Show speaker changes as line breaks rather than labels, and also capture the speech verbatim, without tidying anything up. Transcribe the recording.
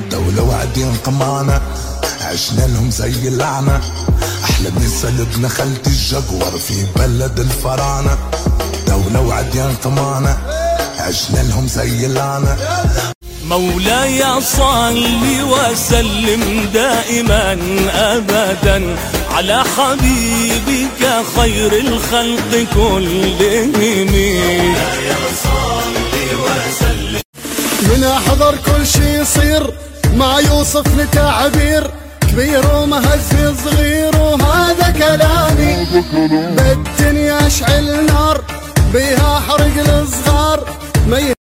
دولة وعدين قمانة عشنا لهم زي اللعنة. احلى مثل ابن خالتي الجقور في بلد الفراعنة. دولة وعدين قمانة عشنا لهم زي اللعنة.
مولاي صل وسلم دائما أبدا على حبيبك خير الخلق كلهم. مولاي صل وسلم.
من أحضر كل شي يصير ما يوصف لتعبير، كبير ومهز صغير وهذا كلامي. بالدنيا اشعل نار بيها حرق الصغار.